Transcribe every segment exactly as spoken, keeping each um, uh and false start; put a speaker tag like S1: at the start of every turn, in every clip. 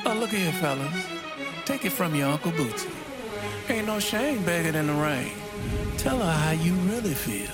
S1: Oh, look here, fellas. Take it from your Uncle Bootsy. Ain't no shame begging in the rain. Tell her how you really feel.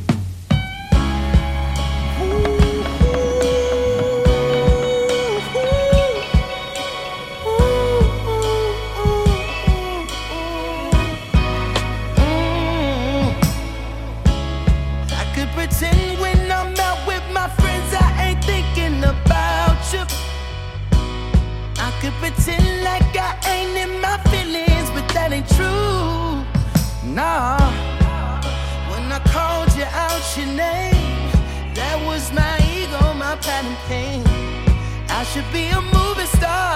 S2: I could pretend when I'm out with my friends I ain't thinking about you. I could pretend like I ain't in my feelings, but that ain't true. Nah. When I called you out your name, that was my ego, my pride and pain. I should be a movie star,